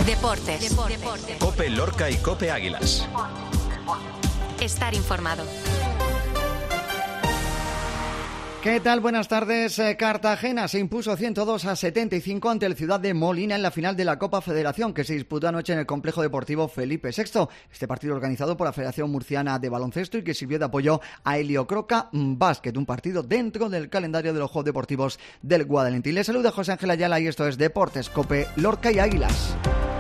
Deportes. COPE Lorca y COPE Águilas. Estar informado. ¿Qué tal? Buenas tardes. Cartagena se impuso 102-75 ante el Ciudad de Molina en la final de la Copa Federación, que se disputó anoche en el Complejo Deportivo Felipe VI. Este partido organizado por la Federación Murciana de Baloncesto y que sirvió de apoyo a Heliocroca Básquet, un partido dentro del calendario de los Juegos Deportivos del Guadalentín. Les saluda José Ángel Ayala y esto es Deportes, COPE Lorca y Águilas.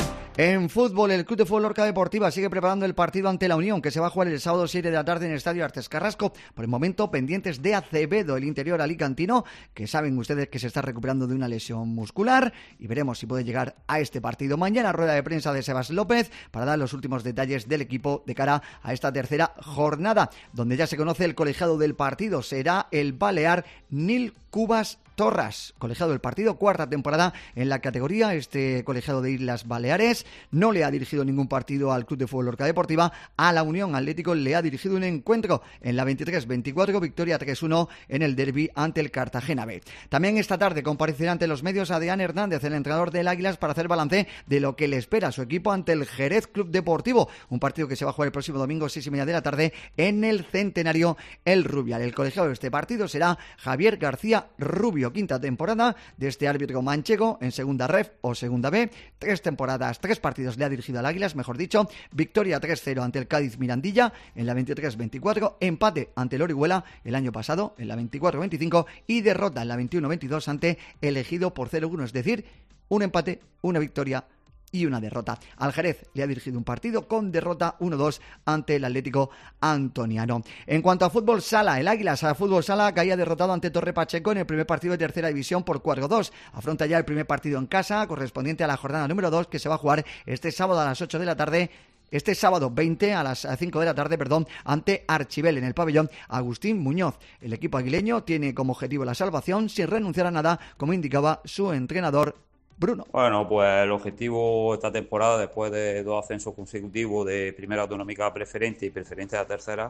En fútbol, el Club de Fútbol Lorca Deportiva sigue preparando el partido ante la Unión, que se va a jugar el sábado 7 de la tarde en el Estadio Artes Carrasco. Por el momento, pendientes de Acevedo, el interior alicantino, que saben ustedes que se está recuperando de una lesión muscular, y veremos si puede llegar a este partido. Mañana, rueda de prensa de Sebas López para dar los últimos detalles del equipo de cara a esta tercera jornada, donde ya se conoce el colegiado del partido. Será el balear Nil Cubas Torras, colegiado del partido, cuarta temporada en la categoría. Este colegiado de Islas Baleares no le ha dirigido ningún partido al Club de Fútbol Lorca Deportiva. A la Unión Atlético le ha dirigido un encuentro en la 23-24, victoria 3-1 en el derbi ante el Cartagena B. También esta tarde comparecerá ante los medios Adrián Hernández, el entrenador del Águilas, para hacer balance de lo que le espera a su equipo ante el Jerez Club Deportivo, un partido que se va a jugar el próximo domingo 6:30 de la tarde en el Centenario El Rubial. El colegiado de este partido será Javier García Rubio, quinta temporada de este árbitro manchego en segunda ref o segunda B, 3 temporadas, 3 partidos le ha dirigido al Águilas, mejor dicho, victoria 3-0 ante el Cádiz Mirandilla en la 23-24, empate ante el Orihuela el año pasado en la 24-25 y derrota en la 21-22 ante el Ejido por 0-1, es decir, un empate, una victoria y una derrota. Al Jerez le ha dirigido un partido con derrota 1-2 ante el Atlético Antoniano. En cuanto a fútbol sala, el Águilas a fútbol sala caía derrotado ante Torre Pacheco en el primer partido de tercera división por 4-2. Afronta ya el primer partido en casa, correspondiente a la jornada número 2, que se va a jugar este sábado a las 8 de la tarde. Este sábado 20 a las 5 de la tarde, ante Archibel en el pabellón Agustín Muñoz. El equipo aguileño tiene como objetivo la salvación sin renunciar a nada, como indicaba su entrenador Bruno. Bueno, pues el objetivo esta temporada, después de 2 ascensos consecutivos de primera autonómica a preferente y preferente a tercera,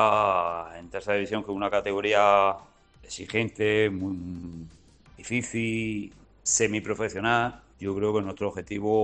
ya en tercera división, que es una categoría exigente, muy difícil, semiprofesional, yo creo que nuestro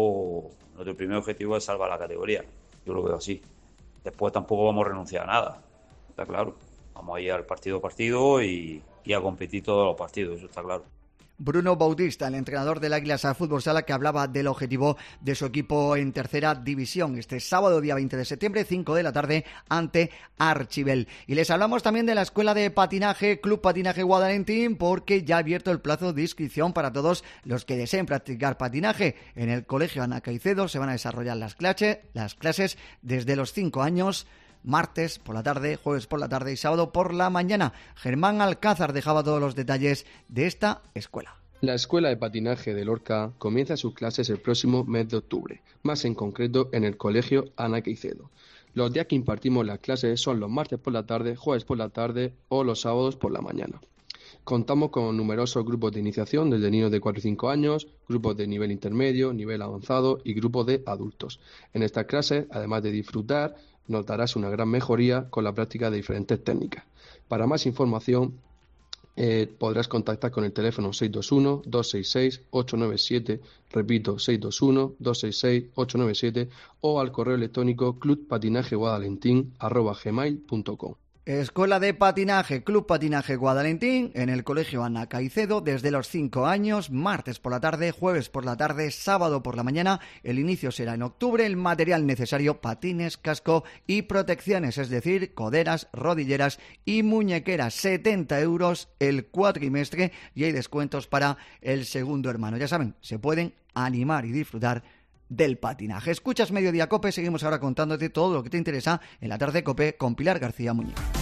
primer objetivo es salvar la categoría. Yo lo veo así. Después tampoco vamos a renunciar a nada, está claro. Vamos a ir al partido a partido y a competir todos los partidos, eso está claro. Bruno Bautista, el entrenador del Águilas a Fútbol Sala, que hablaba del objetivo de su equipo en tercera división este sábado día 20 de septiembre, 5 de la tarde ante Archibel. Y les hablamos también de la Escuela de Patinaje Club Patinaje Guadalentín, porque ya ha abierto el plazo de inscripción para todos los que deseen practicar patinaje. En el Colegio Ana Caicedo se van a desarrollar las clases desde los 5 años, martes por la tarde, jueves por la tarde y sábado por la mañana. Germán Alcázar dejaba todos los detalles de esta escuela. La Escuela de Patinaje de Lorca comienza sus clases el próximo mes de octubre, más en concreto en el Colegio Ana Caicedo. Los días que impartimos las clases son los martes por la tarde, jueves por la tarde o los sábados por la mañana. Contamos con numerosos grupos de iniciación desde niños de 4 y 5 años, grupos de nivel intermedio, nivel avanzado y grupos de adultos. En estas clases, además de disfrutar, notarás una gran mejoría con la práctica de diferentes técnicas. Para más información podrás contactar con el teléfono 621-266-897, repito, 621-266-897 o al correo electrónico clubpatinajeguadalentin@gmail.com. Escuela de Patinaje, Club Patinaje Guadalentín, en el Colegio Ana Caicedo, desde los 5 años, martes por la tarde, jueves por la tarde, sábado por la mañana. El inicio será en octubre. El material necesario: patines, casco y protecciones, es decir, coderas, rodilleras y muñequeras. 70 € el cuatrimestre y hay descuentos para el segundo hermano. Ya saben, se pueden animar y disfrutar del patinaje. Escuchas Mediodía COPE, seguimos ahora contándote todo lo que te interesa en la tarde COPE con Pilar García Muñoz.